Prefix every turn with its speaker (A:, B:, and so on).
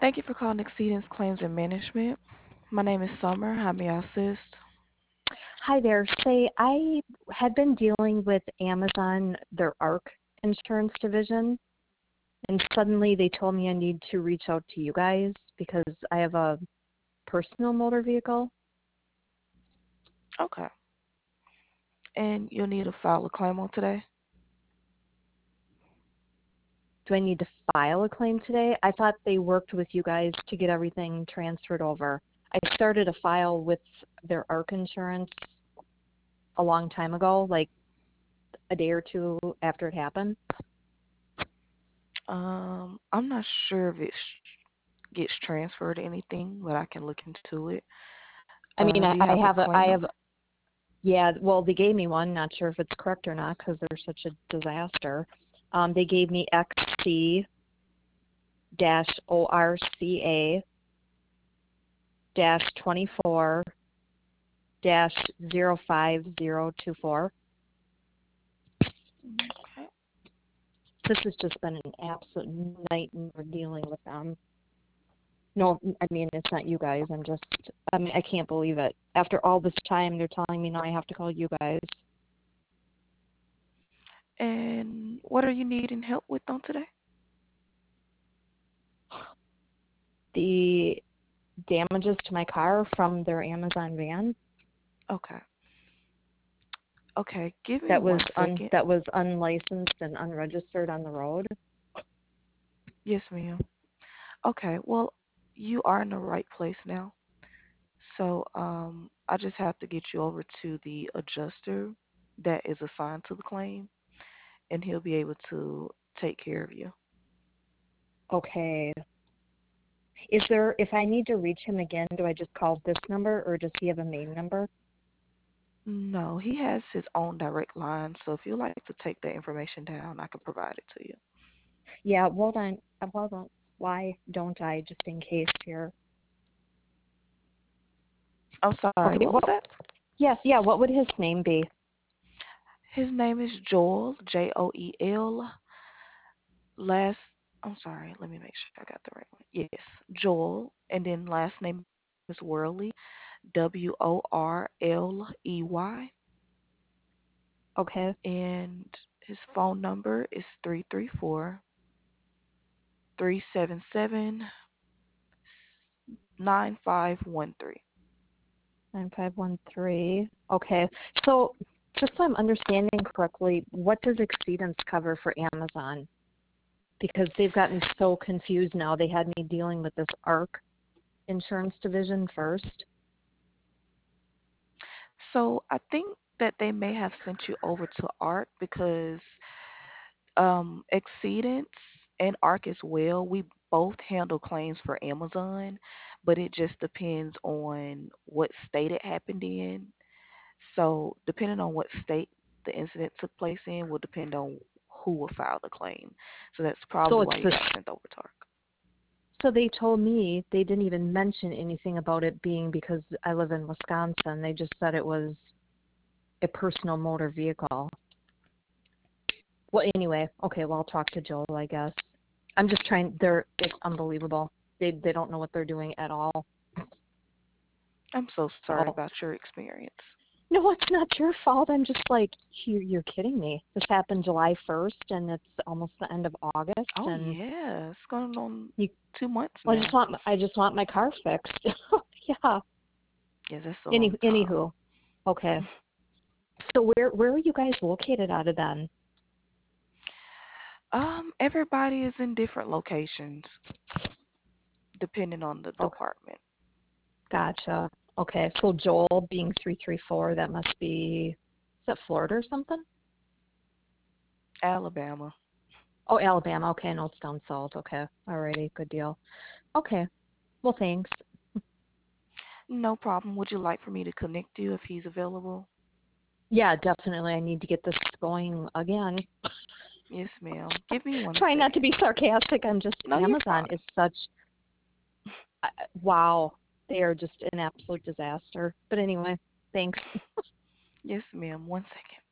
A: Thank you for calling Exceedance Claims and Management. My name is Summer. How may I assist?
B: Hi there. Say, I had been dealing with Amazon, their ARC insurance division, and suddenly they told me I need to reach out to you guys because I have a personal motor vehicle.
A: Okay. And you'll need to file a claim on today?
B: Do I need to file a claim today? I thought they worked with you guys to get everything transferred over. I started a file with their ARC insurance a long time ago, like a day or two after it happened.
A: I'm not sure if it gets transferred or anything, but I can look into it.
B: I mean,
A: Do you have a claim
B: I
A: number?
B: have, yeah, well, they gave me one. Not sure if it's correct or not because they're such a disaster. They gave me XC dash ORCA dash 24 dash 05024.
A: Okay.
B: This has just been an absolute nightmare dealing with them. No, I mean, it's not you guys. I mean, I can't believe it. After all this time, they're telling me now I have to call you guys.
A: And what are you needing help with on today?
B: The damages to my car from their Amazon van
A: Okay. Okay. Give me one second.
B: that was unlicensed and unregistered on the road.
A: Yes, ma'am. Okay. Well, you are in the right place now. So, I just have to get you over to the adjuster that is assigned to the claim, and he'll be able to take care of you.
B: Okay. Is there, if I need to reach him again, do I just call this number or does he have a main number?
A: No, he has his own direct line, so if you'd like to take that information down, I can provide it to you.
B: Yeah, hold on. Hold on. Why don't I, just in case here?
A: I'm sorry,
B: Okay,
A: what was
B: well,
A: that?
B: yes, yeah, what would his name be?
A: His name is Joel, Joel. Last, I'm sorry, let me make sure I got the right one. Yes, Joel, and then last name is Worley, Worley,
B: Okay.
A: and his phone number is 334-377-9513.
B: 9513. Okay. So, just so I'm understanding correctly, what does Exceedance cover for Amazon? Because they've got me so confused now. They had me dealing with this ARC insurance division first.
A: So I think that they may have sent you over to ARC because Exceedance and ARC as well, we both handle claims for Amazon, but it just depends on what state it happened in. So depending on what state the incident took place in will depend on who will file the claim. So that's
B: So
A: probably
B: it's
A: why you
B: the
A: got sent over to ARC.
B: So they told me they didn't even mention anything about it being because I live in Wisconsin. They just said it was a personal motor vehicle. Well, anyway, okay, well, I'll talk to Joel, I guess. I'm just trying, it's unbelievable. They don't know what they're doing at all.
A: I'm so sorry
B: So,
A: about your experience.
B: no, it's not your fault. I'm just like, you're kidding me. This happened July 1st, and it's almost the end of August,
A: Oh
B: and
A: yeah, it's going on
B: you,
A: 2 months
B: well,
A: now.
B: I just want my car fixed. Yeah.
A: Yeah, that's a long time.
B: Anywho, okay. So where are you guys located out of then?
A: Everybody is in different locations depending on the
B: Okay,
A: department.
B: gotcha. Okay, so Joel being 334, that must be, is that Florida or something?
A: Alabama.
B: Oh, Alabama. Okay, no, it's down south. Okay, alrighty, good deal. Okay, well, thanks.
A: No problem. Would you like for me to connect you if he's available?
B: Yeah, definitely. I need to get this going again.
A: Yes, ma'am. Give me one
B: Trying not to
A: second.
B: be sarcastic. I'm just
A: No, you're
B: Amazon
A: fine.
B: is such wow. They are just an absolute disaster. But anyway, thanks.
A: Yes, ma'am. One second.